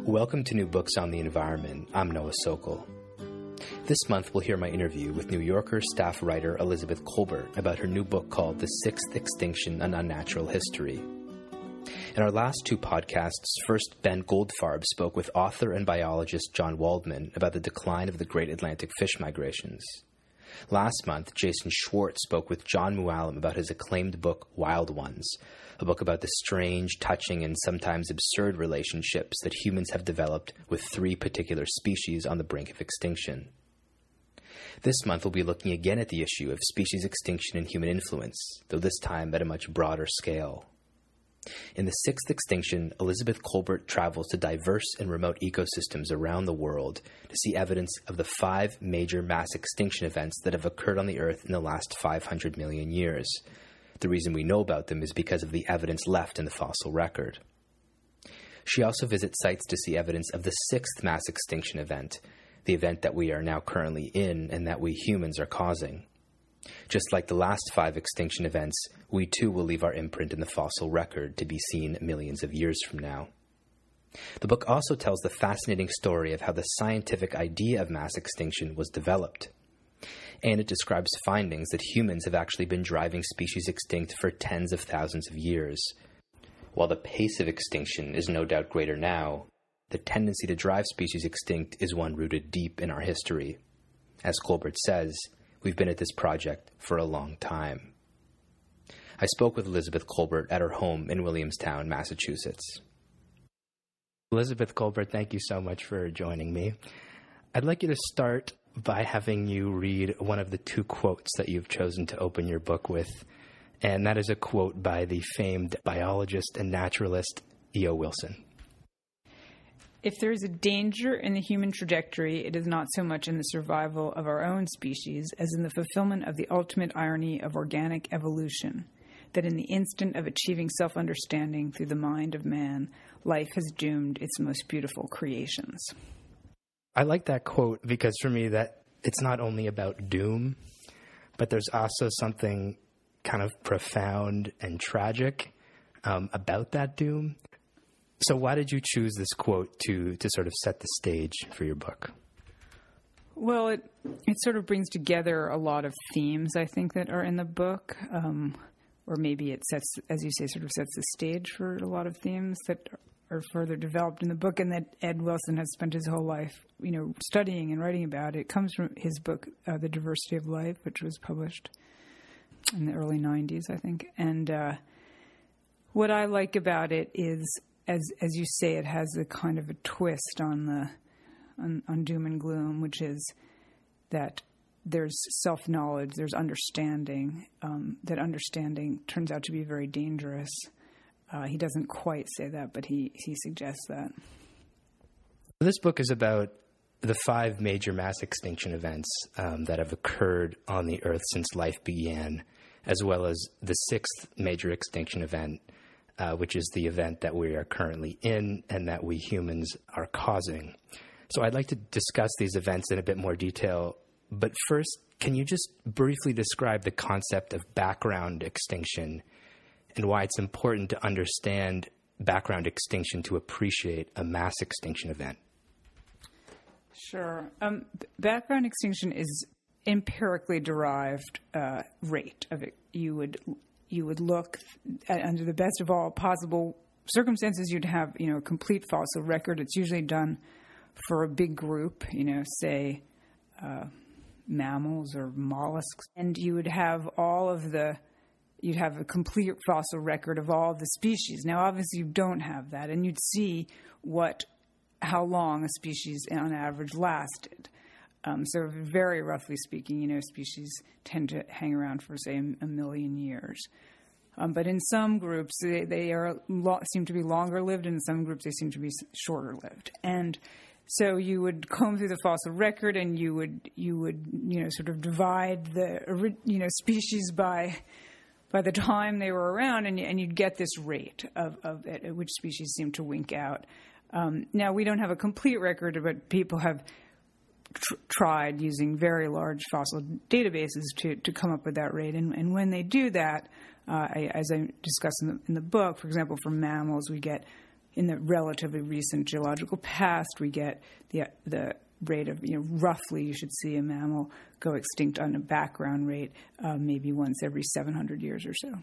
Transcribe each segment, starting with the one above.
Welcome to New Books on the Environment. I'm Noah Sokol. This month we'll hear my interview with New Yorker staff writer Elizabeth Kolbert about her new book called The Sixth Extinction: An Unnatural History. In our last two podcasts, first Ben Goldfarb spoke with author and biologist John Waldman about the decline of the Great Atlantic fish migrations. Last month, Jason Schwartz spoke with John Mooallem about his acclaimed book, Wild Ones, a book about the strange, touching, and sometimes absurd relationships that humans have developed with three particular species on the brink of extinction. This month, we'll be looking again at the issue of species extinction and human influence, though this time at a much broader scale. In The Sixth Extinction, Elizabeth Kolbert travels to diverse and remote ecosystems around the world to see evidence of the 5 major mass extinction events that have occurred on the Earth in the last 500 million years. The reason we know about them is because of the evidence left in the fossil record. She also visits sites to see evidence of the 6th mass extinction event, the event that we are now currently in and that we humans are causing. Just like the last 5 extinction events, we too will leave our imprint in the fossil record to be seen millions of years from now. The book also tells the fascinating story of how the scientific idea of mass extinction was developed. And it describes findings that humans have actually been driving species extinct for tens of thousands of years. While the pace of extinction is no doubt greater now, the tendency to drive species extinct is one rooted deep in our history. As Kolbert says, we've been at this project for a long time. I spoke with Elizabeth Kolbert at her home in Williamstown, Massachusetts. Elizabeth Kolbert, thank you so much for joining me. I'd like you to start by having you read one of the 2 quotes that you've chosen to open your book with, and that is a quote by the famed biologist and naturalist E.O. Wilson. If there is a danger in the human trajectory, it is not so much in the survival of our own species as in the fulfillment of the ultimate irony of organic evolution, that in the instant of achieving self-understanding through the mind of man, life has doomed its most beautiful creations. I like that quote because for me that it's not only about doom, but there's also something kind of profound and tragic about that doom. So why did you choose this quote to sort of set the stage for your book? Well, it sort of brings together a lot of themes, I think, that are in the book, or maybe it sets, as you say, sort of sets the stage for a lot of themes that are further developed in the book, and that Ed Wilson has spent his whole life, studying and writing about. It comes from his book, The Diversity of Life, which was published in the early 90s, I think. And what I like about it is, as you say, it has a kind of a twist on doom and gloom, which is that there's self-knowledge, there's understanding. That understanding turns out to be very dangerous. He doesn't quite say that, but he suggests that. This book is about the 5 major mass extinction events that have occurred on the Earth since life began, as well as the 6th major extinction event, which is the event that we are currently in and that we humans are causing. So I'd like to discuss these events in a bit more detail, but first, can you just briefly describe the concept of background extinction and why it's important to understand background extinction to appreciate a mass extinction event? Sure. Background extinction is empirically derived rate of it. You would look at, under the best of all possible circumstances, you'd have, a complete fossil record. It's usually done for a big group, say mammals or mollusks. And you would have you'd have a complete fossil record of all of the species. Now, obviously, you don't have that, and you'd see how long a species on average lasted. So very roughly speaking, species tend to hang around for, say, a million years. But in some groups, they seem to be longer lived, and in some groups they seem to be shorter lived. And so you would comb through the fossil record, and you would sort of divide the species by the time they were around, and you'd get this rate of at which species seem to wink out. Now, we don't have a complete record, but people have tried using very large fossil databases to come up with that rate. And when they do that, as I discuss in the book, for example, for mammals, we get in the relatively recent geological past, we get the rate of, roughly you should see a mammal go extinct on a background rate maybe once every 700 years or so.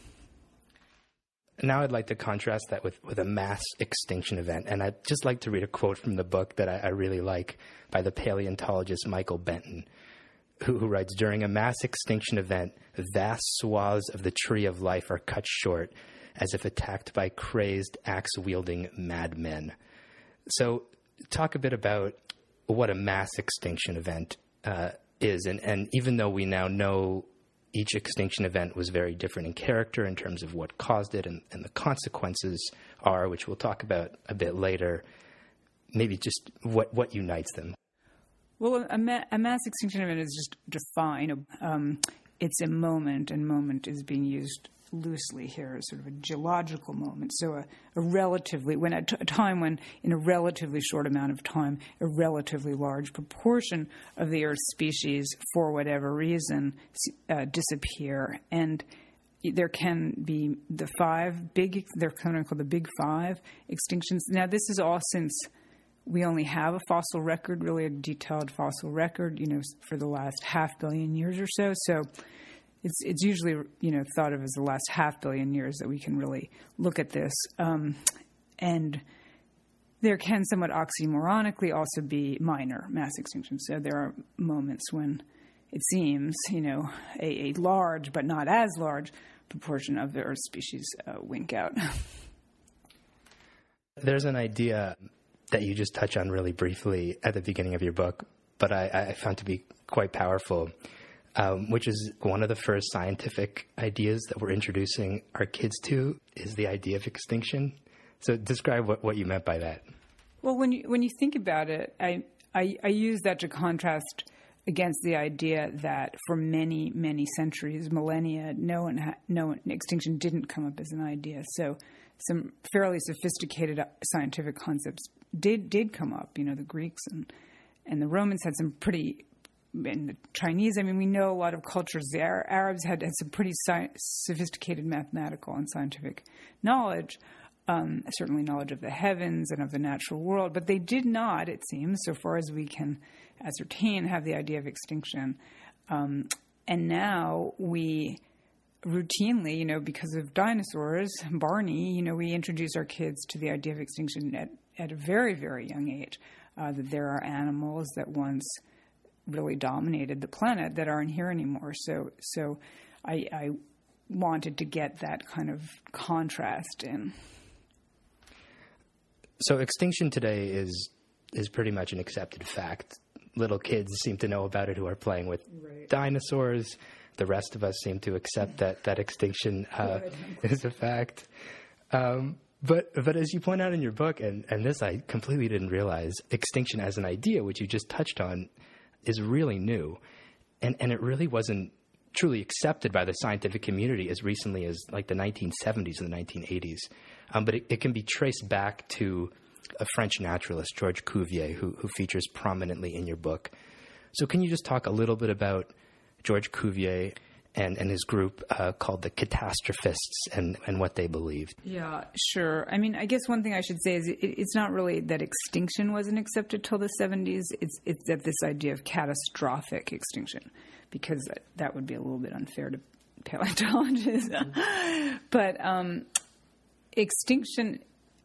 Now I'd like to contrast that with a mass extinction event. And I'd just like to read a quote from the book that I really like by the paleontologist Michael Benton, who writes, "During a mass extinction event, vast swaths of the tree of life are cut short as if attacked by crazed, axe-wielding madmen." So talk a bit about what a mass extinction event is. And even though we now know each extinction event was very different in character in terms of what caused it and the consequences are, which we'll talk about a bit later, maybe just what unites them. Well, a mass extinction event is just defined. It's a moment, and moment is being used loosely here as sort of a geological moment. So a relatively, when at a time when in a relatively short amount of time, a relatively large proportion of the Earth's species, for whatever reason, disappear. And there can be the they're kind of called the big five extinctions. Now, this is all since we only have a fossil record, really a detailed fossil record, for the last 500 million years or so. So it's usually, thought of as the last 500 million years that we can really look at this. And there can somewhat oxymoronically also be minor mass extinctions. So there are moments when it seems, a large but not as large proportion of the Earth's species wink out. There's an idea that you just touch on really briefly at the beginning of your book, but I found to be quite powerful, which is one of the first scientific ideas that we're introducing our kids to is the idea of extinction. So describe what you meant by that. Well, when you think about it, I use that to contrast against the idea that for many, many centuries, millennia, no extinction didn't come up as an idea. So some fairly sophisticated scientific concepts did come up. The Greeks and the Romans had some pretty, and the Chinese. I mean, we know a lot of cultures. The Arabs had some pretty sophisticated mathematical and scientific knowledge, certainly knowledge of the heavens and of the natural world. But they did not, it seems, so far as we can ascertain, have the idea of extinction. And now we routinely, because of dinosaurs, Barney, we introduce our kids to the idea of extinction at a very, very young age, that there are animals that once really dominated the planet that aren't here anymore. So I wanted to get that kind of contrast in. So extinction today is pretty much an accepted fact. Little kids seem to know about it who are playing with dinosaurs. The rest of us seem to accept that extinction is a fact. But as you point out in your book, and this I completely didn't realize, extinction as an idea, which you just touched on, is really new. And it really wasn't truly accepted by the scientific community as recently as like the 1970s and the 1980s. But it can be traced back to a French naturalist, Georges Cuvier, who features prominently in your book. So can you just talk a little bit about Georges Cuvier and his group called the Catastrophists and what they believed? Yeah, sure. I mean, I guess one thing I should say is it's not really that extinction wasn't accepted till the 70s. It's that this idea of catastrophic extinction, because that would be a little bit unfair to paleontologists. But extinction,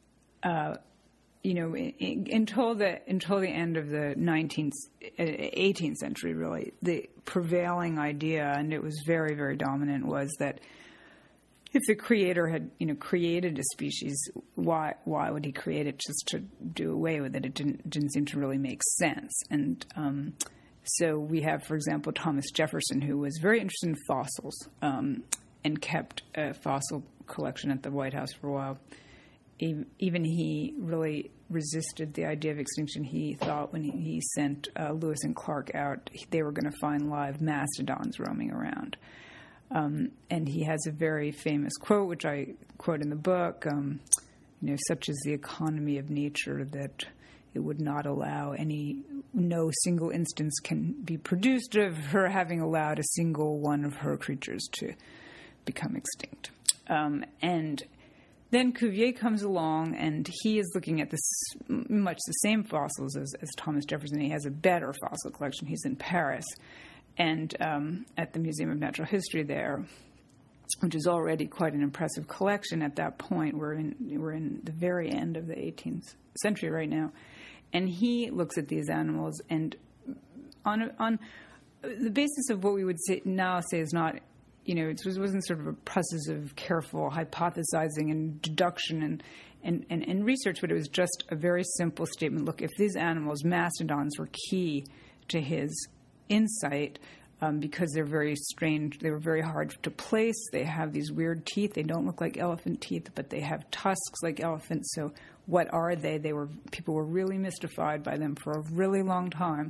until the end of the 18th century, really, the prevailing idea, and it was very, very dominant, was that if the creator had, created a species, why would he create it just to do away with it? It didn't seem to really make sense. And so we have, for example, Thomas Jefferson, who was very interested in fossils and kept a fossil collection at the White House for a while. Even he really resisted the idea of extinction. He thought when he sent Lewis and Clark out, they were going to find live mastodons roaming around. And he has a very famous quote, which I quote in the book, such is the economy of nature that it would not allow no single instance can be produced of her having allowed a single one of her creatures to become extinct. And then Cuvier comes along, and he is looking at much the same fossils as Thomas Jefferson. He has a better fossil collection. He's in Paris, and at the Museum of Natural History there, which is already quite an impressive collection at that point. We're in the very end of the 18th century right now, and he looks at these animals, and on the basis of what we would now say is not, it wasn't sort of a process of careful hypothesizing and deduction and research, but it was just a very simple statement. Look, if these animals, mastodons, were key to his insight, because they're very strange. They were very hard to place. They have these weird teeth. They don't look like elephant teeth, but they have tusks like elephants. So what are they? People were really mystified by them for a really long time.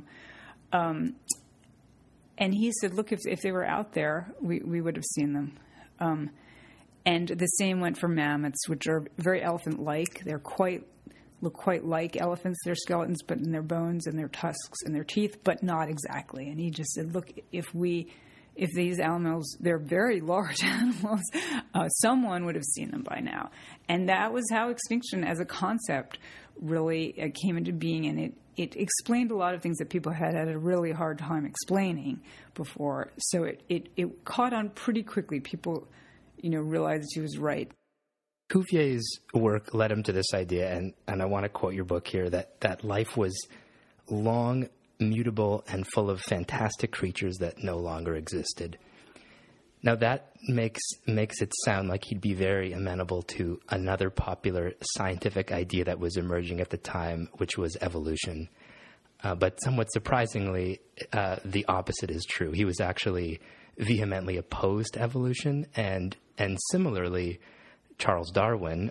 And he said, look, if they were out there, we would have seen them. And the same went for mammoths, which are very elephant-like. They're look quite like elephants, their skeletons, but in their bones and their tusks and their teeth, but not exactly. And he just said, look, if these animals, they're very large animals, someone would have seen them by now. And that was how extinction as a concept really came into being, and it explained a lot of things that people had a really hard time explaining before. So it caught on pretty quickly. People, realized he was right. Cuvier's work led him to this idea, and I want to quote your book here, that life was long, mutable, and full of fantastic creatures that no longer existed. Now that makes it sound like he'd be very amenable to another popular scientific idea that was emerging at the time, which was evolution. But somewhat surprisingly, the opposite is true. He was actually vehemently opposed to evolution, and similarly, Charles Darwin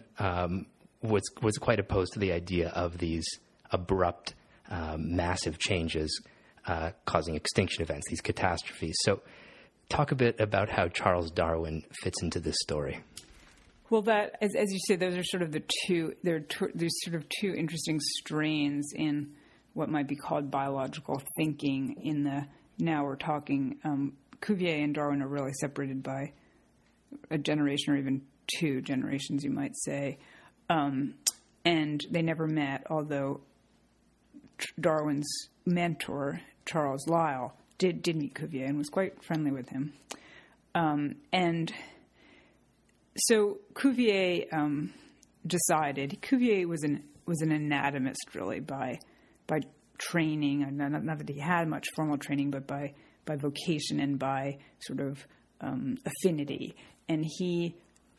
was quite opposed to the idea of these abrupt, massive changes causing extinction events, these catastrophes. So talk a bit about how Charles Darwin fits into this story. Well, that, as you say, those are sort of there's sort of two interesting strains in what might be called biological thinking. Now we're talking, Cuvier and Darwin are really separated by a generation or even 2 generations, you might say. And they never met, although Darwin's mentor, Charles Lyell, did meet Cuvier and was quite friendly with him. And so Cuvier decided, Cuvier was an anatomist really by training, not that he had much formal training, but by vocation and by sort of affinity. And he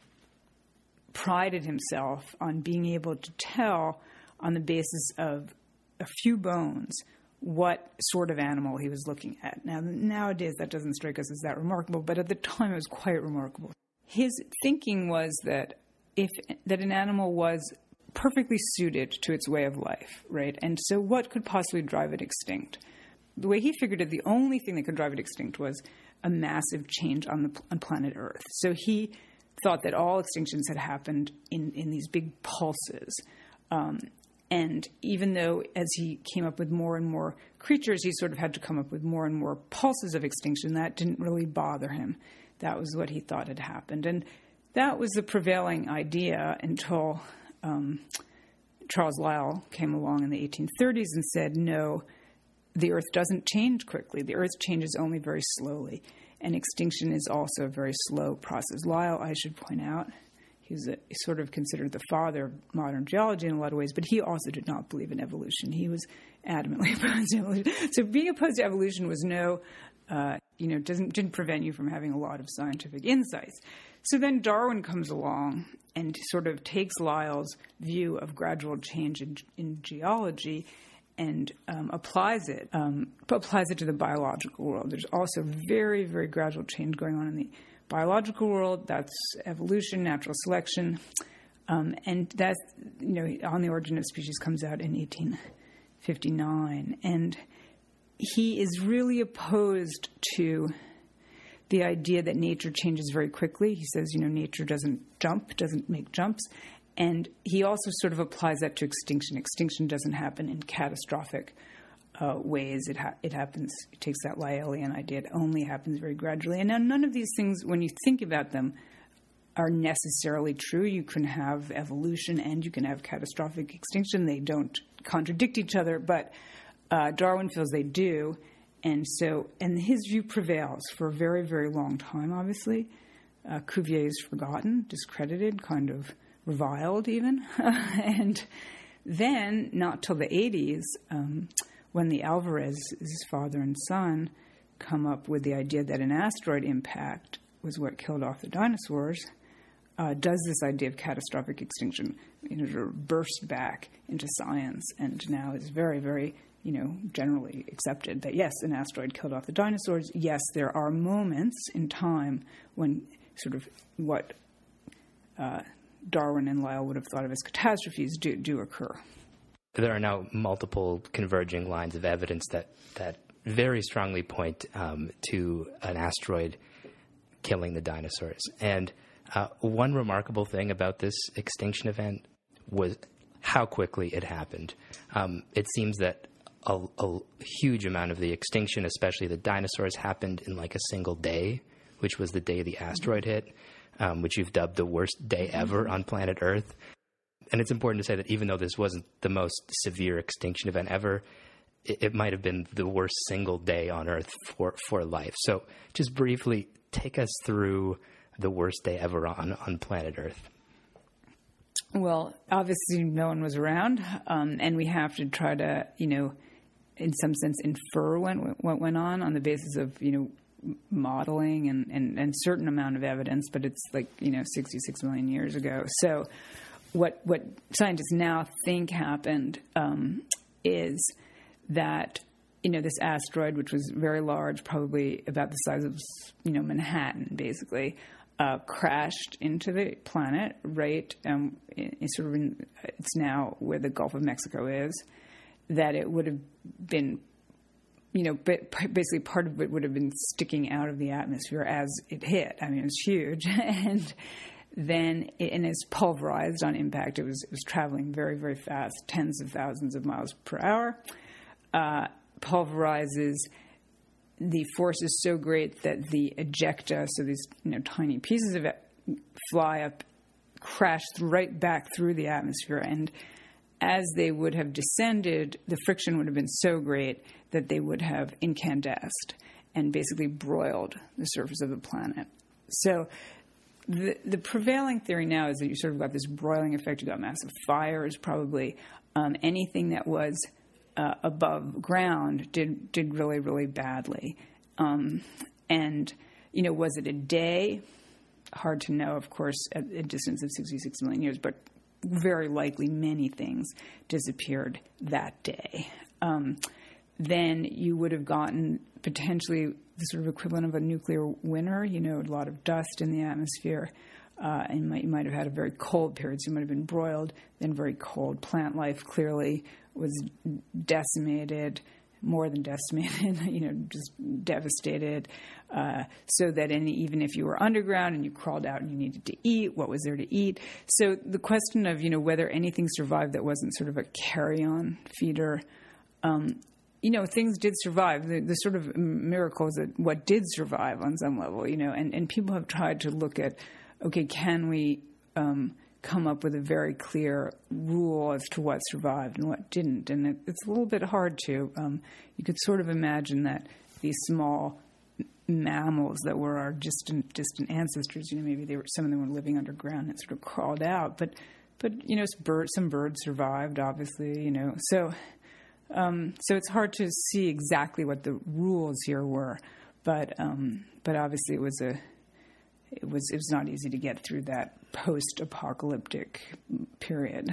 prided himself on being able to tell on the basis of a few bones what sort of animal he was looking at. Now, nowadays that doesn't strike us as that remarkable, but at the time it was quite remarkable. His thinking was that an animal was perfectly suited to its way of life, right? And so what could possibly drive it extinct? The way he figured it, the only thing that could drive it extinct was a massive change on planet Earth. So he thought that all extinctions had happened in these big pulses. And even though as he came up with more and more creatures, he sort of had to come up with more and more pulses of extinction, that didn't really bother him. That was what he thought had happened. And that was the prevailing idea until Charles Lyell came along in the 1830s and said, no, the Earth doesn't change quickly. The Earth changes only very slowly. And extinction is also a very slow process. Lyell, I should point out, he's sort of considered the father of modern geology in a lot of ways, but he also did not believe in evolution. He was adamantly opposed to evolution. So being opposed to evolution was didn't prevent you from having a lot of scientific insights. So then Darwin comes along and sort of takes Lyell's view of gradual change in geology and applies it to the biological world. There's also very, very gradual change going on in the biological world. That's evolution, natural selection, and that's, On the Origin of Species comes out in 1859, and he is really opposed to the idea that nature changes very quickly. He says, nature doesn't make jumps. And he also sort of applies that to extinction. Extinction doesn't happen in catastrophic ways. It happens, it takes that Lyellian idea, it only happens very gradually. And now none of these things, when you think about them, are necessarily true. You can have evolution and you can have catastrophic extinction. They don't contradict each other, but Darwin feels they do. And his view prevails for a very, very long time, obviously. Cuvier is forgotten, discredited, kind of reviled even. And then, not till the 80s, when the Alvarez's father and son come up with the idea that an asteroid impact was what killed off the dinosaurs, does this idea of catastrophic extinction sort of burst back into science, and now is very, very generally accepted that, yes, an asteroid killed off the dinosaurs. Yes, there are moments in time when sort of what Darwin and Lyell would have thought of as catastrophes do occur. There are now multiple converging lines of evidence that very strongly point to an asteroid killing the dinosaurs. And one remarkable thing about this extinction event was how quickly it happened. It seems that a huge amount of the extinction, especially the dinosaurs, happened in like a single day, which was the day the asteroid hit, which you've dubbed the worst day ever on planet Earth. And it's important to say that even though this wasn't the most severe extinction event ever, it might have been the worst single day on Earth for life. So just briefly, take us through the worst day ever on planet Earth. Well, obviously no one was around, and we have to try to, in some sense, infer what went on the basis of, modeling and certain amount of evidence, but it's 66 million years ago. So what scientists now think happened is that, this asteroid, which was very large, probably about the size of, Manhattan, basically, crashed into the planet, right? It's now where the Gulf of Mexico is. That it would have been, basically part of it would have been sticking out of the atmosphere as it hit. I mean, it was huge, and then it's pulverized on impact. It was traveling very, very fast, tens of thousands of miles per hour. Pulverizes. The force is so great that the ejecta, so these tiny pieces of it, fly up, crash right back through the atmosphere, and as they would have descended, the friction would have been so great that they would have incandesced and basically broiled the surface of the planet. So the prevailing theory now is that you sort of got this broiling effect. You got massive fires, probably. Anything that was above ground did really, really badly. And, was it a day? Hard to know, of course, at a distance of 66 million years, but very likely many things disappeared that day. Then you would have gotten potentially the sort of equivalent of a nuclear winter, a lot of dust in the atmosphere. And you might have had a very cold period, so you might have been broiled, then very cold. Plant life clearly was decimated, more than decimated, just devastated, so that even if you were underground and you crawled out and you needed to eat, what was there to eat? So the question of, whether anything survived that wasn't sort of a carry-on feeder, things did survive. The sort of miracle is that what did survive on some level, and people have tried to look at, okay, can we come up with a very clear rule as to what survived and what didn't? And it's a little bit hard to. You could sort of imagine that these small mammals that were our distant ancestors, maybe some of them were living underground and sort of crawled out, but some birds survived, obviously, So it's hard to see exactly what the rules here were, but obviously it was not easy to get through that post-apocalyptic period.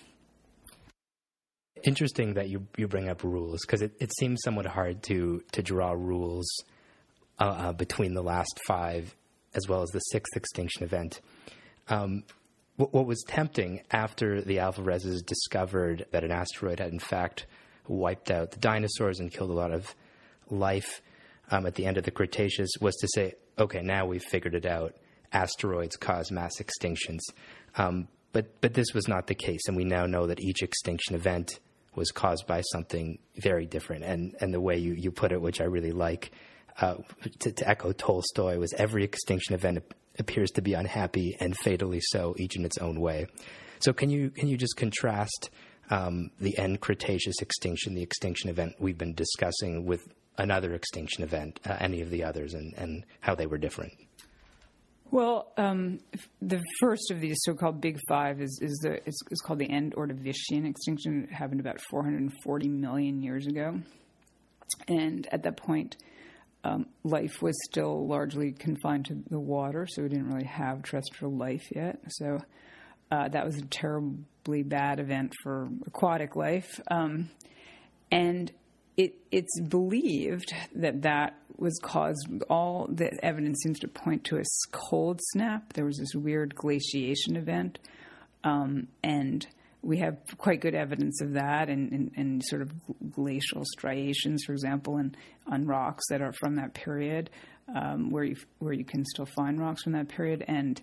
Interesting that you bring up rules, because it seems somewhat hard to draw rules between the last five as well as the sixth extinction event. What was tempting after the Alvarezes discovered that an asteroid had in fact wiped out the dinosaurs and killed a lot of life at the end of the Cretaceous was to say, okay, now we've figured it out. Asteroids cause mass extinctions. But this was not the case, and we now know that each extinction event was caused by something very different. And the way you put it, which I really like, to echo Tolstoy, was every extinction event appears to be unhappy, and fatally so, each in its own way. So can you just contrast the end Cretaceous extinction, the extinction event we've been discussing, with another extinction event, any of the others, and how they were different? Well, the first of these so-called Big Five is called the End Ordovician extinction. It happened about 440 million years ago, and at that point, life was still largely confined to the water, so we didn't really have terrestrial life yet. So that was a terribly bad event for aquatic life, and it's believed that was caused. All the evidence seems to point to a cold snap. There was this weird glaciation event, and we have quite good evidence of that, and sort of glacial striations, for example, on rocks that are from that period, where you can still find rocks from that period, and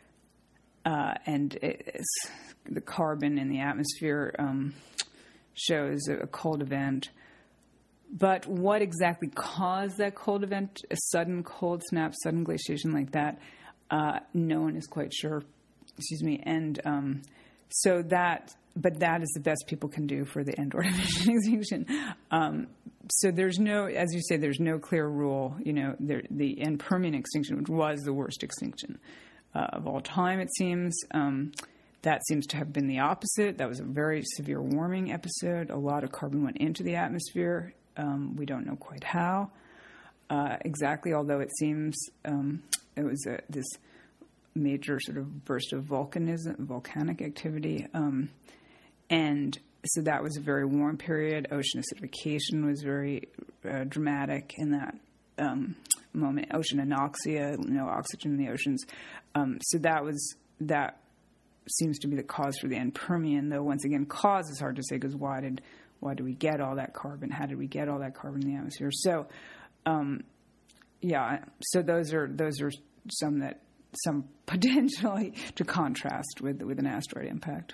the carbon in the atmosphere shows a cold event. But what exactly caused that cold event, a sudden cold snap, sudden glaciation like that, no one is quite sure. And but that is the best people can do for the end Ordovician extinction. So there's no, as you say, there's no clear rule. The end Permian extinction, which was the worst extinction of all time, it seems. That seems to have been the opposite. That was a very severe warming episode. A lot of carbon went into the atmosphere. We don't know quite how exactly, although it seems it was this major sort of burst of volcanic activity. And so that was a very warm period. Ocean acidification was very dramatic in that moment. Ocean anoxia, no oxygen in the oceans. So that seems to be the cause for the end Permian, though once again, cause is hard to say, because why did we get all that carbon? How did we get all that carbon in the atmosphere? So, so those are some potentially to contrast with an asteroid impact.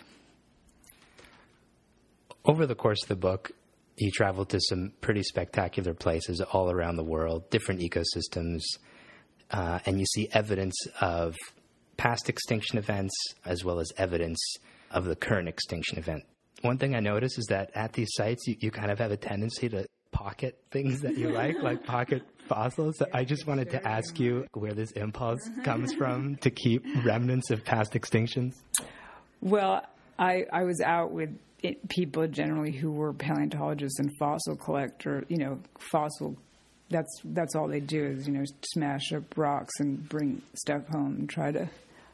Over the course of the book, you travel to some pretty spectacular places all around the world, different ecosystems, and you see evidence of past extinction events as well as evidence of the current extinction event. One thing I notice is that at these sites, you kind of have a tendency to pocket things that you like pocket fossils. I just wanted to ask you where this impulse comes from to keep remnants of past extinctions. Well, I was out with people generally who were paleontologists and fossil collectors. Fossil. That's all they do is smash up rocks and bring stuff home and try to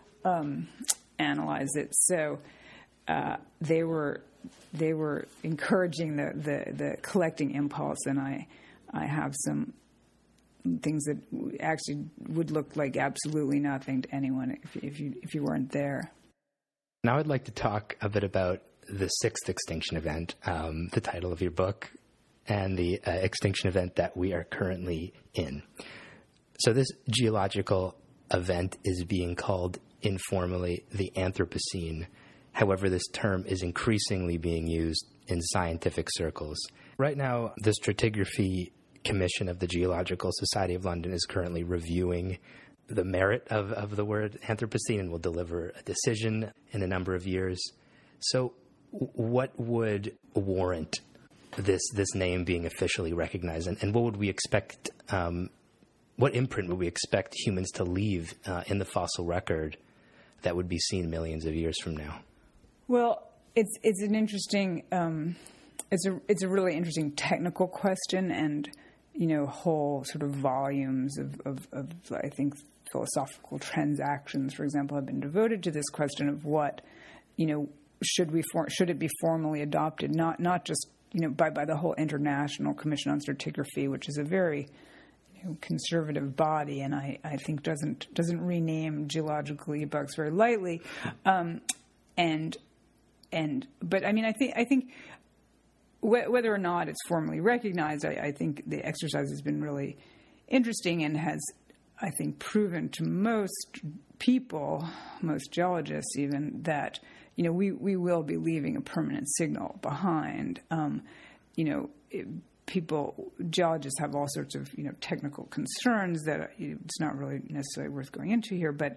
analyze it. So they were encouraging the collecting impulse, and I have some things that actually would look like absolutely nothing to anyone if you weren't there. Now I'd like to talk a bit about the sixth extinction event, the title of your book, and the extinction event that we are currently in. So this geological event is being called informally the Anthropocene. However, this term is increasingly being used in scientific circles. Right now, the Stratigraphy Commission of the Geological Society of London is currently reviewing the merit of the word Anthropocene and will deliver a decision in a number of years. So what would warrant this name being officially recognized, and what would we expect, what imprint would we expect humans to leave in the fossil record that would be seen millions of years from now? Well, it's an interesting, it's a really interesting technical question, and whole sort of volumes of I think philosophical transactions, for example, have been devoted to this question of what should it be formally adopted, not just by the whole International Commission on Stratigraphy, which is a very conservative body, and I think doesn't rename geological epochs very lightly, but I mean I think whether or not it's formally recognized, I think the exercise has been really interesting and has, I think, proven to most people, most geologists even, that we will be leaving a permanent signal behind. geologists have all sorts of technical concerns that it's not really necessarily worth going into here. But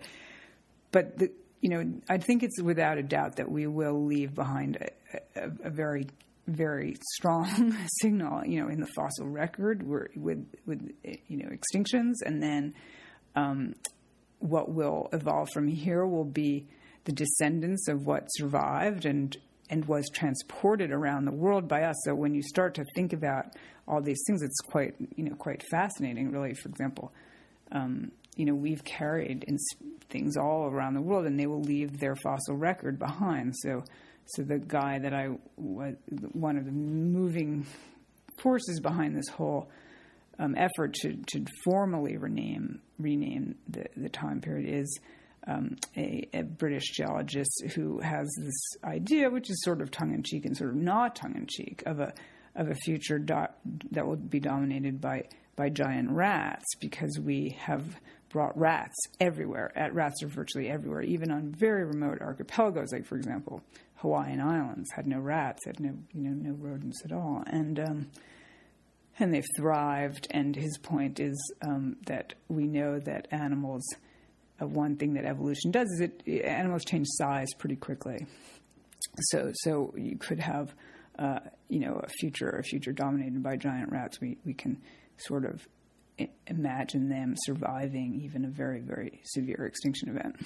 I think it's without a doubt that we will leave behind a very, very strong signal, in the fossil record with extinctions, and then what will evolve from here will be the descendants of what survived and was transported around the world by us. So when you start to think about all these things, it's quite fascinating, really. For example, we've carried things all around the world, and they will leave their fossil record behind. So the guy that I was, one of the moving forces behind this whole effort to formally rename the time period is a British geologist who has this idea, which is sort of tongue-in-cheek and sort of not tongue-in-cheek, of a future that will be dominated by giant rats, because we have brought rats everywhere. Rats are virtually everywhere, even on very remote archipelagos, like, for example, Hawaiian Islands had no rats, had no rodents at all, and they've thrived. And his point is that we know that animals. One thing that evolution does is animals change size pretty quickly. So you could have a future dominated by giant rats. We can sort of imagine them surviving even a very, very severe extinction event.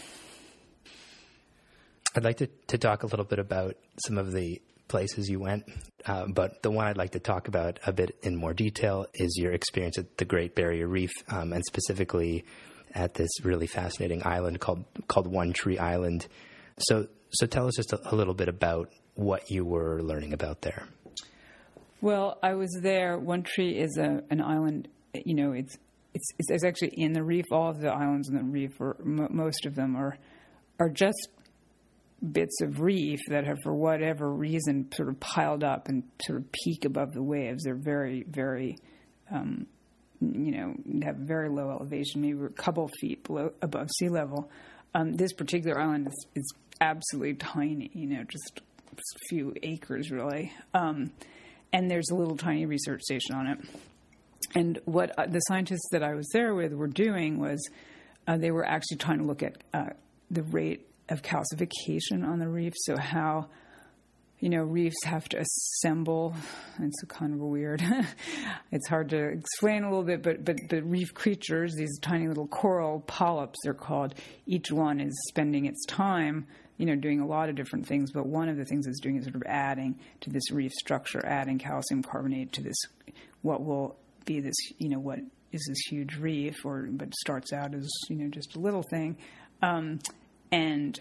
I'd like to talk a little bit about some of the places you went, but the one I'd like to talk about a bit in more detail is your experience at the Great Barrier Reef, and specifically at this really fascinating island called One Tree Island. So tell us just a little bit about what you were learning about there. Well, I was there. One Tree is an island. It's actually in the reef. All of the islands in the reef, or most of them, are just bits of reef that have, for whatever reason, sort of piled up and sort of peak above the waves. They're very, very have very low elevation, maybe a couple of feet above sea level. This particular island is absolutely tiny, just a few acres, really. And there's a little tiny research station on it. And what the scientists that I was there with were doing was they were actually trying to look at the rate of calcification on the reef, so how reefs have to assemble. It's kind of weird. It's hard to explain a little bit, but the reef creatures, these tiny little coral polyps, they're called, each one is spending its time, doing a lot of different things. But one of the things it's doing is sort of adding to this reef structure, adding calcium carbonate to this, what will be this, what is this huge reef, but starts out as, just a little thing. And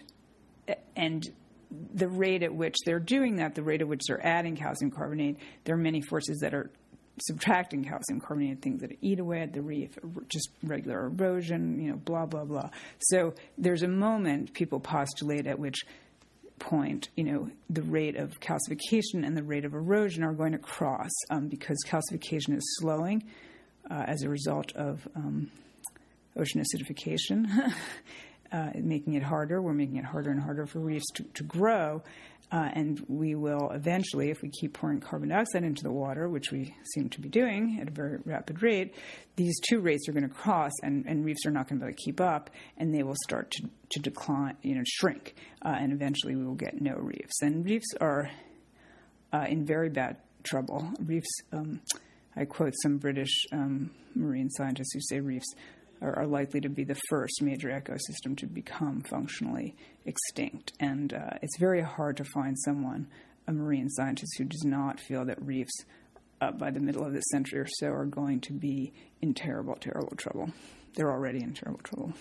the rate at which they're doing that, the rate at which they're adding calcium carbonate, there are many forces that are subtracting calcium carbonate, things that eat away at the reef, just regular erosion, blah, blah, blah. So there's a moment, people postulate, at which point, the rate of calcification and the rate of erosion are going to cross, because calcification is slowing as a result of ocean acidification. Making it harder. We're making it harder and harder for reefs to grow. And we will eventually, if we keep pouring carbon dioxide into the water, which we seem to be doing at a very rapid rate, these two rates are going to cross, and reefs are not going to be able to keep up, and they will start to decline, shrink. And eventually we will get no reefs. And reefs are in very bad trouble. Reefs, I quote some British marine scientists who say reefs are likely to be the first major ecosystem to become functionally extinct. And it's very hard to find a marine scientist, who does not feel that reefs, by the middle of this century or so, are going to be in terrible, terrible trouble. They're already in terrible trouble.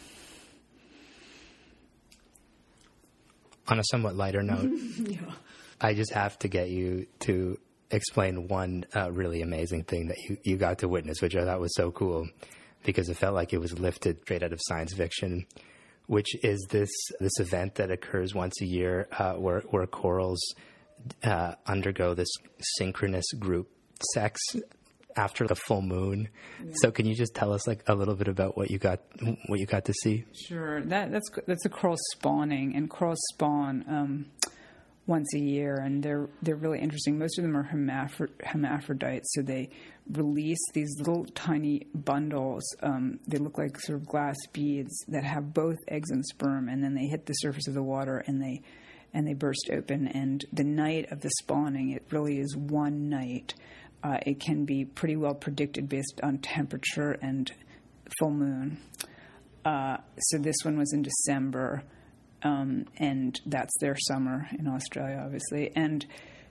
On a somewhat lighter note, Yeah. I just have to get you to explain one really amazing thing that you got to witness, which I thought was so cool, because it felt like it was lifted straight out of science fiction, which is this event that occurs once a year where corals undergo this synchronous group sex after the full moon. Yeah. So can you just tell us a little bit about what you got to see? Sure. That's a coral spawning, and corals spawn once a year, and they're really interesting. Most of them are hermaphrodites, so they release these little tiny bundles. They look like sort of glass beads that have both eggs and sperm, and then they hit the surface of the water and they burst open. And the night of the spawning, it really is one night. It can be pretty well predicted based on temperature and full moon. So this one was in December, and that's their summer in Australia, obviously. And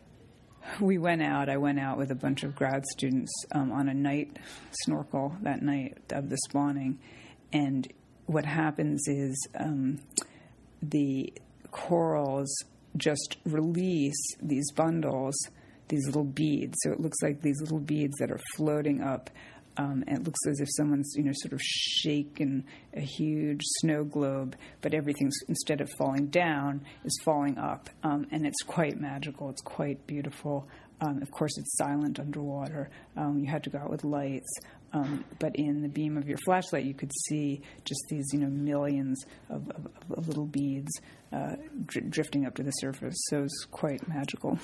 I went out with a bunch of grad students on a night snorkel that night of the spawning. And what happens is the corals just release these bundles, these little beads. So it looks like these little beads that are floating up. And it looks as if someone's, sort of shaken a huge snow globe, but everything, instead of falling down, is falling up. And it's quite magical. It's quite beautiful. Of course, it's silent underwater. You had to go out with lights. But in the beam of your flashlight, you could see just these, millions of little beads drifting up to the surface. So it's quite magical.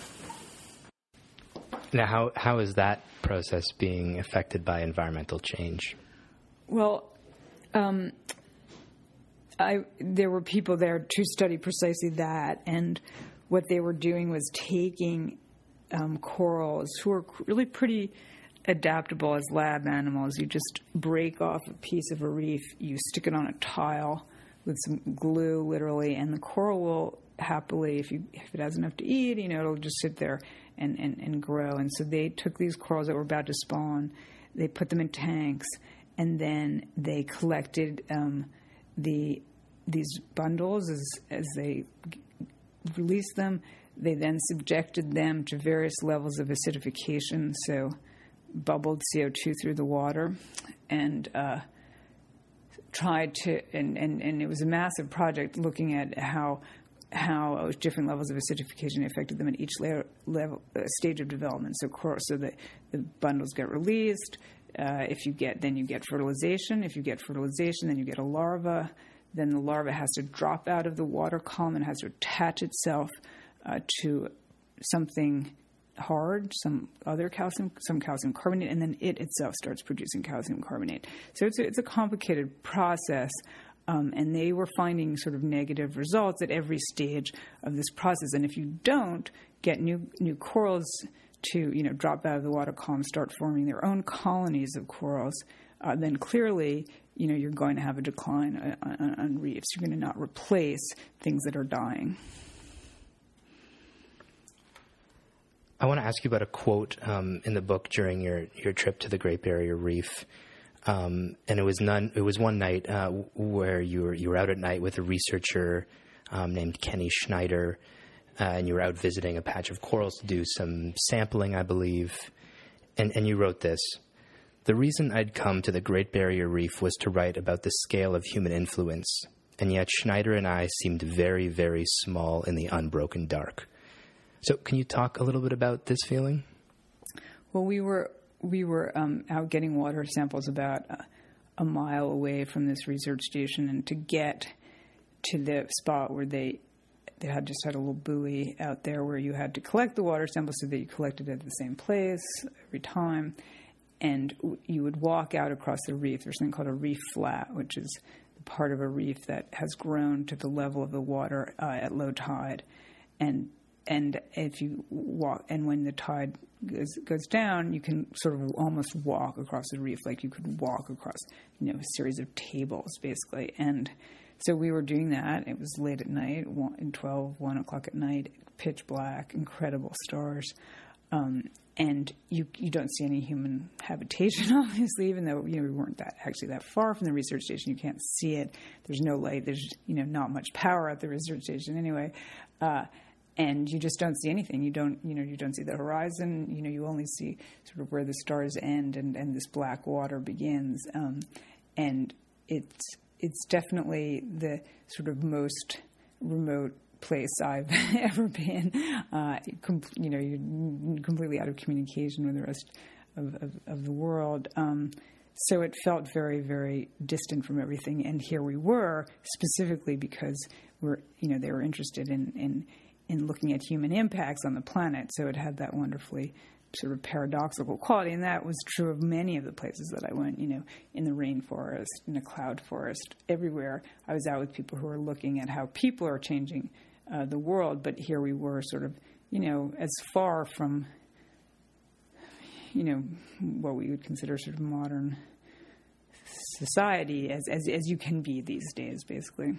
Now, how is that process being affected by environmental change? Well, there were people there to study precisely that, and what they were doing was taking corals, who are really pretty adaptable as lab animals. You just break off a piece of a reef, you stick it on a tile with some glue, literally, and the coral will happily, if it has enough to eat, it'll just sit there and grow. And so they took these corals that were about to spawn, they put them in tanks, and then they collected these bundles as they released them. They then subjected them to various levels of acidification, so bubbled CO2 through the water, and tried to, and it was a massive project looking at how different levels of acidification affected them at each stage of development. So the bundles get released. If you get fertilization. If you get fertilization, then you get a larva. Then the larva has to drop out of the water column and has to attach itself to something hard, some calcium carbonate, and then it itself starts producing calcium carbonate. So it's a complicated process. And they were finding sort of negative results at every stage of this process. And if you don't get new corals to, drop out of the water column, start forming their own colonies of corals, then clearly, you're going to have a decline on reefs. You're going to not replace things that are dying. I want to ask you about a quote in the book during your trip to the Great Barrier Reef. And it was one night where you were out at night with a researcher named Kenny Schneider, and you were out visiting a patch of corals to do some sampling, I believe. And you wrote this: "The reason I'd come to the Great Barrier Reef was to write about the scale of human influence, and yet Schneider and I seemed very, very small in the unbroken dark." So can you talk a little bit about this feeling? Well, we were out getting water samples about a mile away from this research station, and to get to the spot where they had just had a little buoy out there where you had to collect the water samples so that you collected it at the same place every time, and you would walk out across the reef. There's something called a reef flat, which is the part of a reef that has grown to the level of the water at low tide, and if you walk, and when the tide goes down, you can sort of almost walk across the reef like you could walk across, a series of tables, basically. And so we were doing that. It was late at night, 1 o'clock at night, pitch black, incredible stars. And you don't see any human habitation, obviously, even though, we weren't that far from the research station. You can't see it. There's no light. There's, not much power at the research station anyway. And you just don't see anything. You don't see the horizon. You only see sort of where the stars end and this black water begins. And it's definitely the sort of most remote place I've ever been. You're completely out of communication with the rest of the world. So it felt very, very distant from everything. And here we were, specifically because they were interested in in looking at human impacts on the planet. So it had that wonderfully sort of paradoxical quality, and that was true of many of the places that I went, in the rainforest, in a cloud forest, everywhere. I was out with people who were looking at how people are changing the world, but here we were sort of, as far from, what we would consider sort of modern society as you can be these days, basically.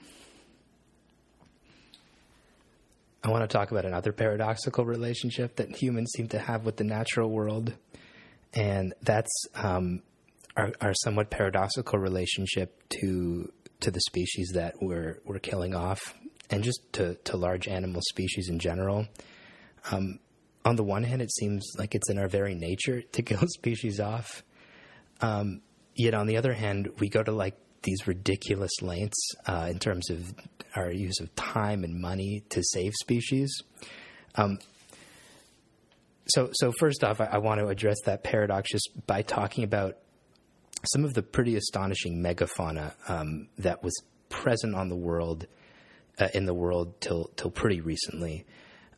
I want to talk about another paradoxical relationship that humans seem to have with the natural world, and that's our somewhat paradoxical relationship to the species that we're killing off, and just to large animal species in general. On the one hand, it seems like it's in our very nature to kill species off. Yet on the other hand, we go to like these ridiculous lengths in terms of our use of time and money to save species. So first off, I want to address that paradox just by talking about some of the pretty astonishing megafauna that was present on the world in the world till pretty recently.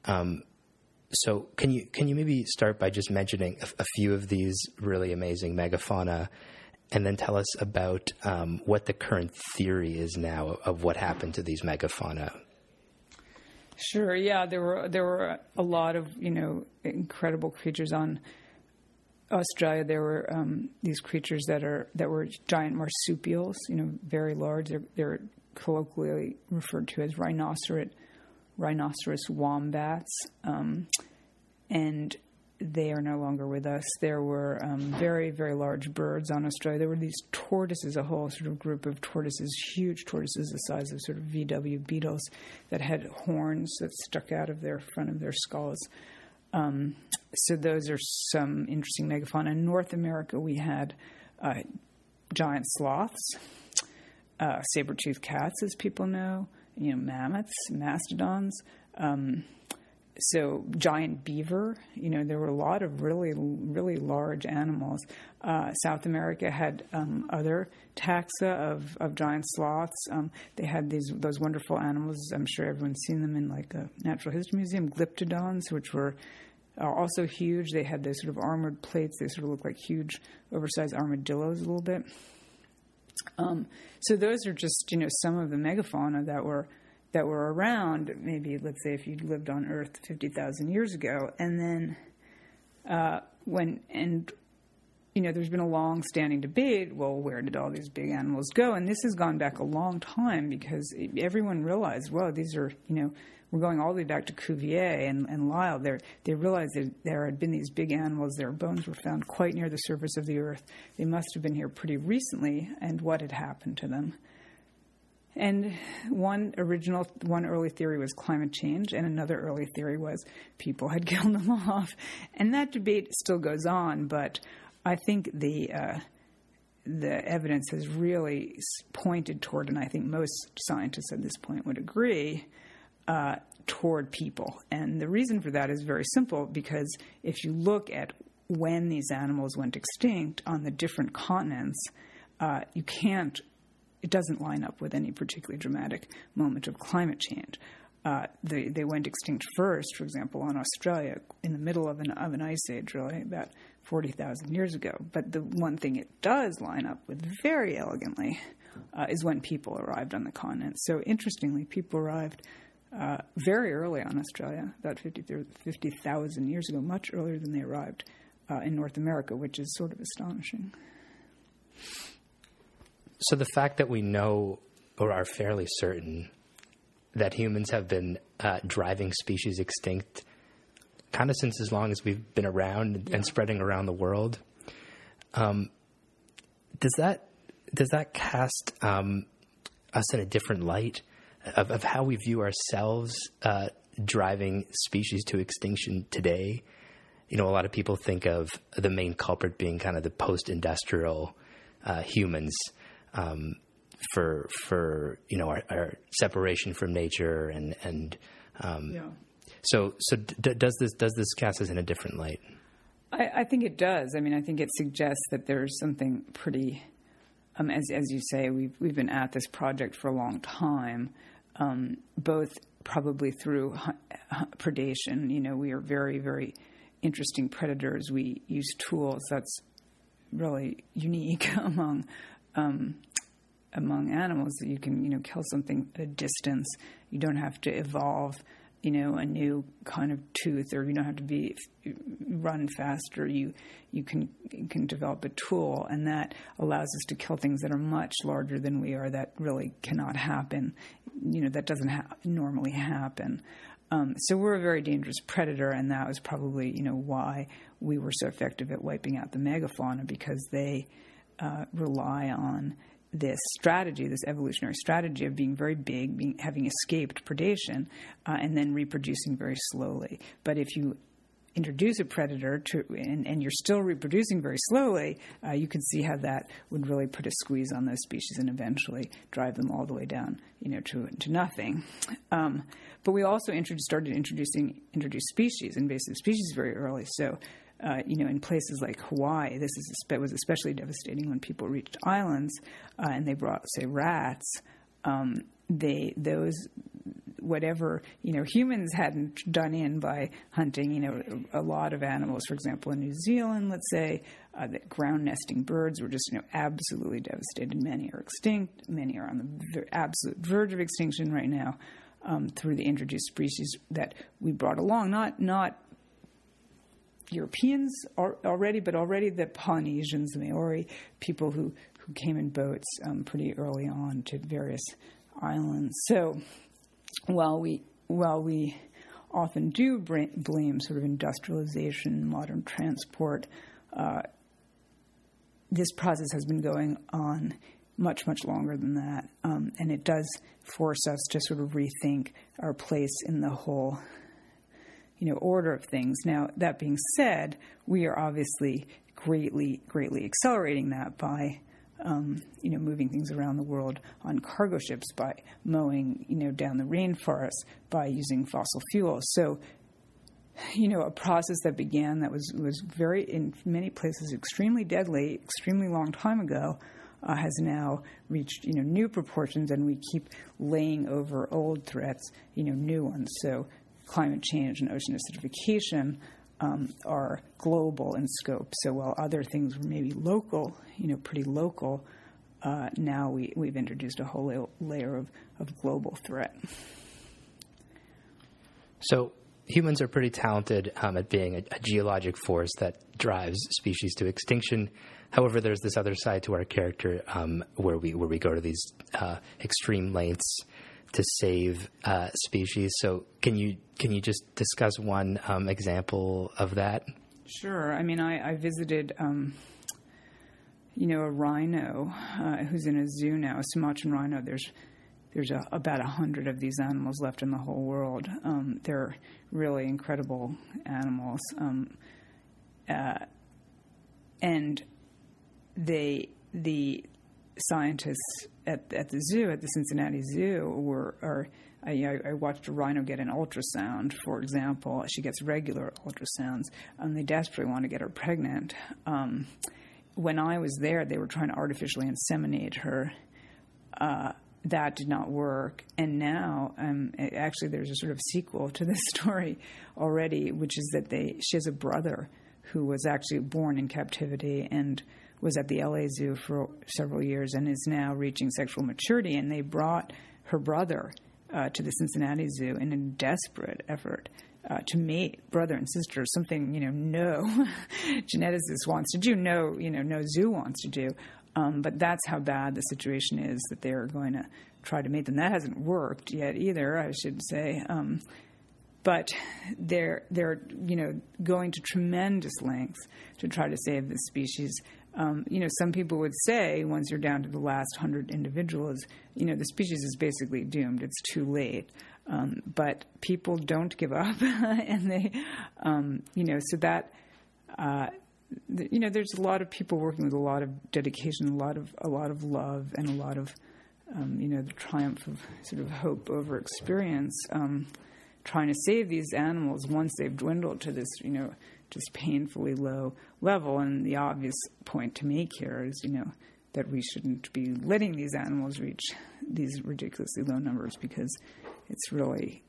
So can you maybe start by just mentioning a few of these really amazing megafauna, and then tell us about what the current theory is now of what happened to these megafauna? Sure. Yeah, there were a lot of incredible creatures on Australia. There were these creatures that were giant marsupials, very large. They're colloquially referred to as rhinoceros wombats, and they are no longer with us. There were very, very large birds on Australia. There were these tortoises, a whole sort of group of tortoises, huge tortoises the size of sort of VW beetles that had horns that stuck out of their front of their skulls. So those are some interesting megafauna. In North America, we had giant sloths, saber-toothed cats, as people know, mammoths, mastodons, so giant beaver. There were a lot of really, really large animals. South America had other taxa of giant sloths. They had those wonderful animals. I'm sure everyone's seen them in like a natural history museum, glyptodons, which were also huge. They had those sort of armored plates. They sort of look like huge, oversized armadillos a little bit. So those are just some of the megafauna that were around, maybe, let's say, if you lived on Earth 50,000 years ago. And then there's been a long-standing debate, well, where did all these big animals go? And this has gone back a long time, because everyone realized, well, these are, we're going all the way back to Cuvier and Lyell. They realized that there had been these big animals. Their bones were found quite near the surface of the Earth. They must have been here pretty recently, and what had happened to them. And one early theory was climate change, and another early theory was people had killed them off. And that debate still goes on, but I think the evidence has really pointed toward, and I think most scientists at this point would agree, toward people. And the reason for that is very simple, because if you look at when these animals went extinct on the different continents, it doesn't line up with any particularly dramatic moment of climate change. They went extinct first, for example, on Australia in the middle of an ice age, really, about 40,000 years ago. But the one thing it does line up with very elegantly is when people arrived on the continent. So interestingly, people arrived very early on Australia, about 50,000 years ago, much earlier than they arrived in North America, which is sort of astonishing. So the fact that we know, or are fairly certain, that humans have been driving species extinct kind of since as long as we've been around and spreading around the world, does that cast us in a different light of how we view ourselves driving species to extinction today? A lot of people think of the main culprit being kind of the post-industrial humans, for our separation from nature and so does this cast us in a different light? I think it does. I mean, I think it suggests that there's something pretty, as you say, we've been at this project for a long time, both probably through predation. We are very, very interesting predators. We use tools that's really unique among animals, that you can, you know, kill something at a distance. You don't have to evolve, you know, a new kind of tooth, or you don't have to run faster. You can develop a tool, and that allows us to kill things that are much larger than we are. That really cannot happen. You know, that doesn't normally happen. So we're a very dangerous predator, and that was probably, you know, why we were so effective at wiping out the megafauna, because they rely on this strategy, this evolutionary strategy of being very big, having escaped predation, and then reproducing very slowly. But if you introduce a predator and you're still reproducing very slowly, you can see how that would really put a squeeze on those species and eventually drive them all the way down, you know, to nothing. But we also started introduce species, invasive species, very early. So, you know, in places like Hawaii, this was especially devastating when people reached islands and they brought, say, rats. Whatever, you know, humans hadn't done in by hunting, you know, a lot of animals. For example, in New Zealand, let's say, the ground nesting birds were just, you know, absolutely devastated. Many are extinct. Many are on the absolute verge of extinction right now, through the introduced species that we brought along. Not Europeans already, but already the Polynesians, the Maori, people who came in boats pretty early on to various islands. So while we often do blame sort of industrialization, modern transport, this process has been going on much, much longer than that, and it does force us to sort of rethink our place in the whole, you know, order of things. Now, that being said, we are obviously greatly accelerating that by, you know, moving things around the world on cargo ships, by mowing, you know, down the rainforest, by using fossil fuels. So, you know, a process that began that was very, in many places, extremely deadly, extremely long time ago, has now reached, you know, new proportions, and we keep laying over old threats, you know, new ones. So climate change and ocean acidification are global in scope. So while other things were maybe local, you know, pretty local, now we've introduced a whole layer of global threat. So humans are pretty talented at being a geologic force that drives species to extinction. However, there's this other side to our character where we go to these extreme lengths to save species. So can you just discuss one example of that? Sure. I mean, I visited, you know, a rhino who's in a zoo now, a Sumatran rhino. There's about 100 of these animals left in the whole world. They're really incredible animals, and the scientists at the zoo, at the Cincinnati Zoo, I watched a rhino get an ultrasound, for example. She gets regular ultrasounds, and they desperately want to get her pregnant. When I was there, they were trying to artificially inseminate her. That did not work. And now, actually, there's a sort of sequel to this story already, which is that she has a brother who was actually born in captivity and was at the LA Zoo for several years and is now reaching sexual maturity. And they brought her brother to the Cincinnati Zoo in a desperate effort to mate brother and sister, something, you know, no geneticist wants to do, no zoo wants to do. But that's how bad the situation is, that they're going to try to mate them. That hasn't worked yet either, I should say. But they're you know, going to tremendous lengths to try to save this species. You know, some people would say once you're down to the last 100 individuals, you know, the species is basically doomed. It's too late. But people don't give up, and they, you know, so that. You know, there's a lot of people working with a lot of dedication, a lot of love, and a lot of, you know, the triumph of sort of hope over experience, trying to save these animals once they've dwindled to this, you know, just painfully low level. And the obvious point to make here is, you know, that we shouldn't be letting these animals reach these ridiculously low numbers, because it's really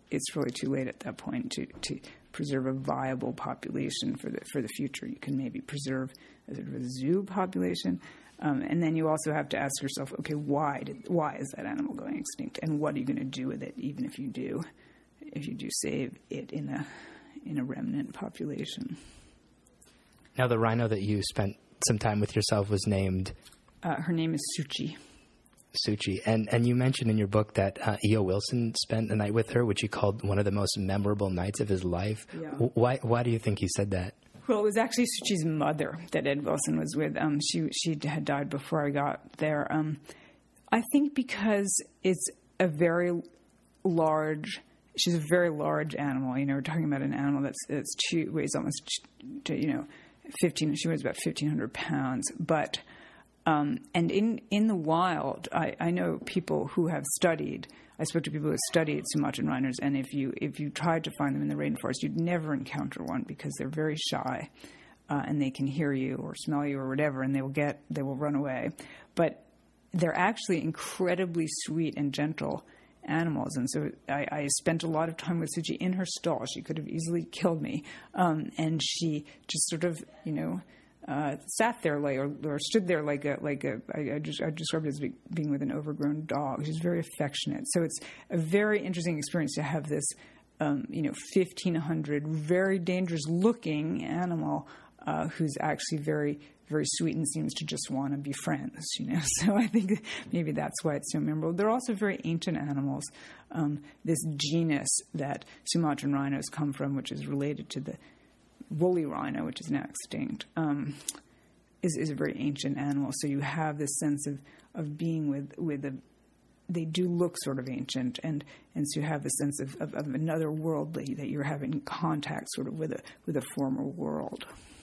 it's really too late at that point to preserve a viable population for the future. You can maybe preserve a sort of a zoo population, and then you also have to ask yourself, okay, why is that animal going extinct, and what are you going to do with it, even if you do save it in a remnant population. Now, the rhino that you spent some time with yourself was named. Her name is Suchi. Suchi. And you mentioned in your book that E.O. Wilson spent a night with her, which he called one of the most memorable nights of his life. Yeah. Why do you think he said that? Well, it was actually Suchi's mother that Ed Wilson was with. She had died before I got there. I think because it's a very large. She's a very large animal. We're talking about an animal that's weighs almost 15. She weighs about 1,500 pounds, but. And in the wild, I know people who have studied. I spoke to people who have studied Sumatran rhinos, and if you tried to find them in the rainforest, you'd never encounter one because they're very shy, and they can hear you or smell you or whatever, and they will run away. But they're actually incredibly sweet and gentle animals, and so I spent a lot of time with Suchi in her stall. She could have easily killed me, and she just sort of sat there or stood there like I described it as being with an overgrown dog. She's very affectionate. So it's a very interesting experience to have this 1,500 very dangerous looking animal who's actually very, very sweet and seems to just want to be friends. So I think maybe that's why it's so memorable. They're also very ancient animals. This genus that Sumatran rhinos come from, which is related to the woolly rhino, which is now extinct, is a very ancient animal. So you have this sense of being with a. They do look sort of ancient, and so you have the sense of another world that you're having contact sort of with a former world.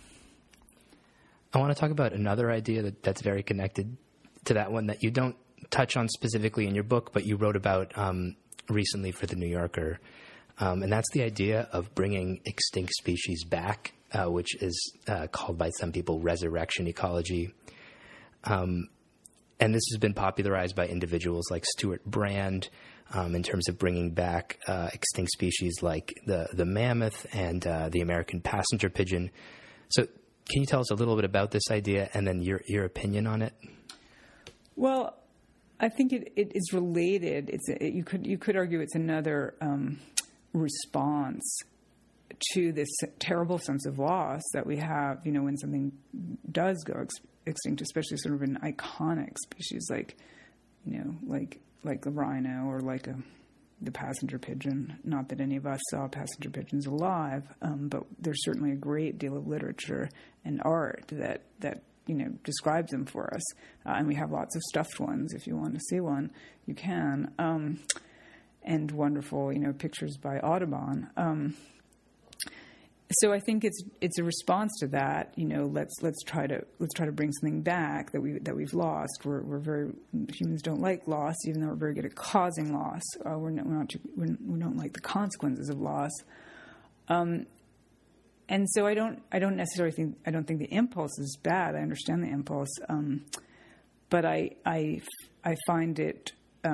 I want to talk about another idea that's very connected to that one that you don't touch on specifically in your book, but you wrote about recently for The New Yorker. And that's the idea of bringing extinct species back, which is called by some people resurrection ecology. And this has been popularized by individuals like Stuart Brand in terms of bringing back extinct species like the mammoth and the American passenger pigeon. So can you tell us a little bit about this idea and then your opinion on it? Well, I think it is related. You could argue it's another response to this terrible sense of loss that we have, when something does go extinct, especially sort of an iconic species like the rhino or like the passenger pigeon. Not that any of us saw passenger pigeons alive, but there's certainly a great deal of literature and art that describes them for us, and we have lots of stuffed ones. If you want to see one, you can. And wonderful, pictures by Audubon. So I think it's a response to that. Let's try to bring something back that we've lost. Humans don't like loss, even though we're very good at causing loss. We don't like the consequences of loss. And so I don't necessarily think the impulse is bad. I understand the impulse, but I find it.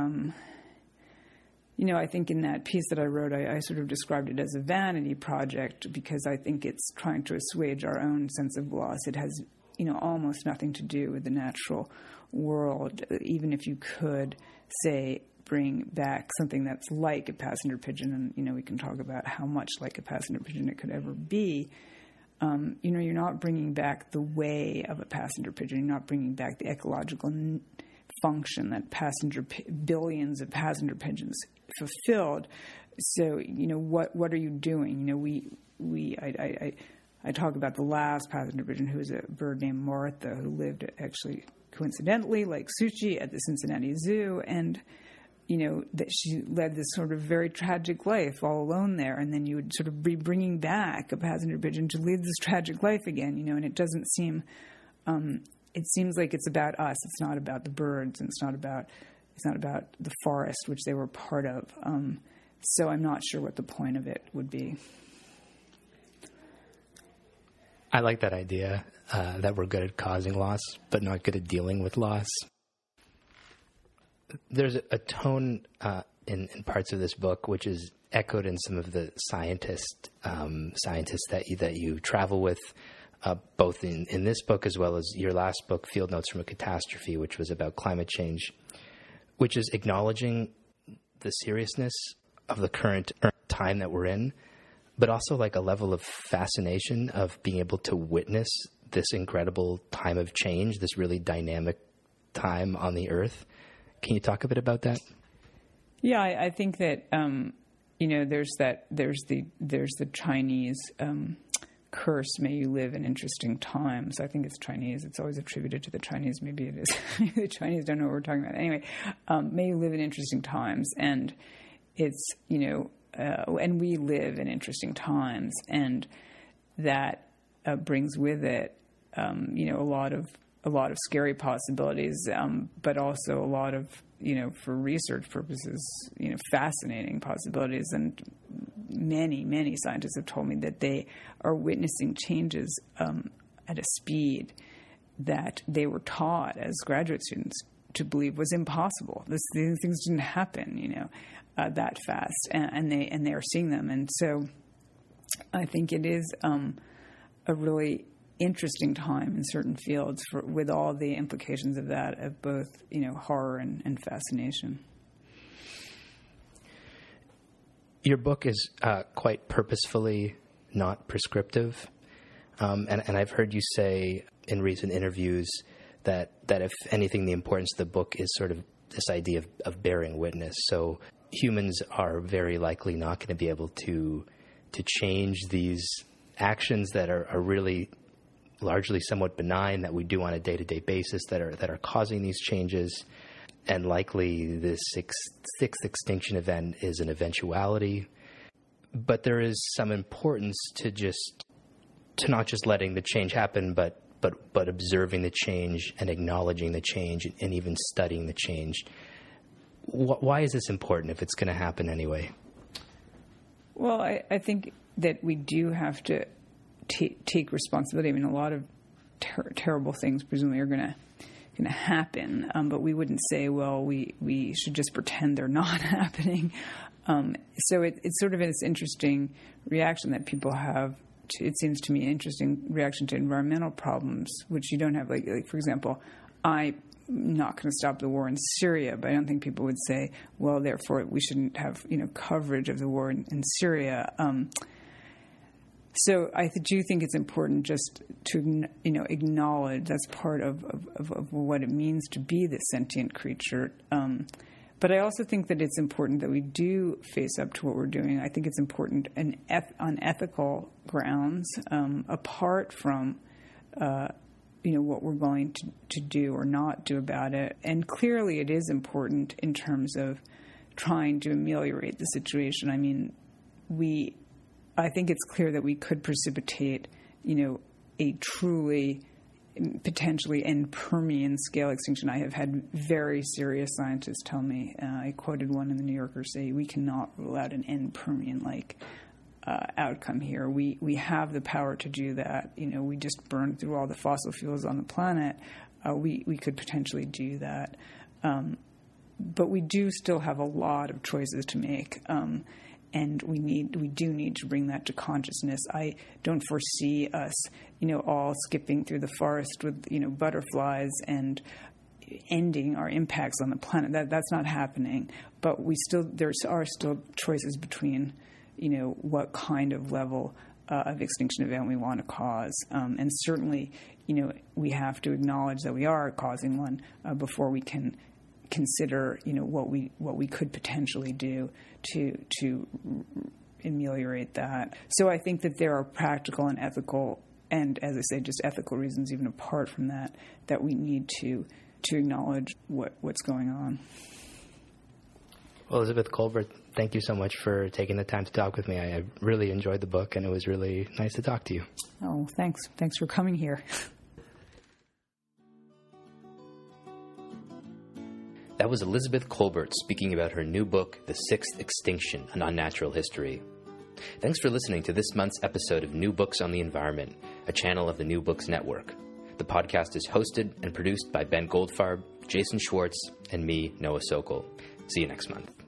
I think in that piece that I wrote, I sort of described it as a vanity project because I think it's trying to assuage our own sense of loss. It has, almost nothing to do with the natural world. Even if you could, say, bring back something that's like a passenger pigeon, and, we can talk about how much like a passenger pigeon it could ever be. You're not bringing back the way of a passenger pigeon. You're not bringing back the ecological function that billions of passenger pigeons fulfilled. So, what are you doing? I talk about the last passenger pigeon, who was a bird named Martha, who lived actually coincidentally, like Suchi, at the Cincinnati Zoo, and that she led this sort of very tragic life all alone there, and then you would sort of be bringing back a passenger pigeon to live this tragic life again, and it doesn't seem. It seems like it's about us. It's not about the birds, and it's not about the forest, which they were part of. So I'm not sure what the point of it would be. I like that idea that we're good at causing loss, but not good at dealing with loss. There's a tone in parts of this book which is echoed in some of the scientists that you travel with, both in this book as well as your last book, Field Notes from a Catastrophe, which was about climate change, which is acknowledging the seriousness of the current time that we're in, but also like a level of fascination of being able to witness this incredible time of change, this really dynamic time on the earth. Can you talk a bit about that? Yeah, I think that there's the Chinese curse, may you live in interesting times. I think it's Chinese. It's always attributed to the Chinese. Maybe it is. The Chinese don't know what we're talking about. Anyway, may you live in interesting times. And it's, and we live in interesting times. And that brings with it, a lot of scary possibilities, but also a lot of, for research purposes, fascinating possibilities. And many, many scientists have told me that they are witnessing changes at a speed that they were taught as graduate students to believe was impossible. These things didn't happen, that fast, and they are seeing them. And so I think it is a really interesting time in certain fields with all the implications of that, of both, horror and fascination. Your book is quite purposefully not prescriptive. And I've heard you say in recent interviews that if anything, the importance of the book is sort of this idea of bearing witness. So humans are very likely not going to be able to change these actions that are really largely somewhat benign that we do on a day-to-day basis that are causing these changes. And likely this sixth extinction event is an eventuality. But there is some importance to not just letting the change happen, but observing the change and acknowledging the change and even studying the change. Why is this important if it's going to happen anyway? Well, I think that we do have to take responsibility. I mean, a lot of terrible things presumably are going to happen, but we wouldn't say, well, we should just pretend they're not happening. So it's sort of this interesting reaction that people have. It seems to me an interesting reaction to environmental problems, which you don't have. Like for example, I'm not going to stop the war in Syria, but I don't think people would say, well, therefore we shouldn't have coverage of the war in Syria. So I do think it's important just to acknowledge that's part of what it means to be this sentient creature. But I also think that it's important that we do face up to what we're doing. I think it's important on ethical grounds, apart from what we're going to do or not do about it. And clearly, it is important in terms of trying to ameliorate the situation. I mean, I think it's clear that we could precipitate, a truly potentially end Permian scale extinction. I have had very serious scientists tell me, I quoted one in the New Yorker say, we cannot rule out an end Permian-like outcome here. We have the power to do that. We just burned through all the fossil fuels on the planet. We could potentially do that. But we do still have a lot of choices to make. And we do need to bring that to consciousness. I don't foresee us, all skipping through the forest with, butterflies and ending our impacts on the planet. That's not happening. But there are still choices between, what kind of level of extinction event we want to cause. And certainly, we have to acknowledge that we are causing one before we can consider, what we could potentially do to ameliorate that. So I think that there are practical and ethical, and as I say, just ethical reasons, even apart from that we need to acknowledge what's going on. Well, Elizabeth Kolbert, thank you so much for taking the time to talk with me. I really enjoyed the book, and it was really nice to talk to you. Oh, thanks. Thanks for coming here. That was Elizabeth Kolbert speaking about her new book, The Sixth Extinction, An Unnatural History. Thanks for listening to this month's episode of New Books on the Environment, a channel of the New Books Network. The podcast is hosted and produced by Ben Goldfarb, Jason Schwartz, and me, Noah Sokol. See you next month.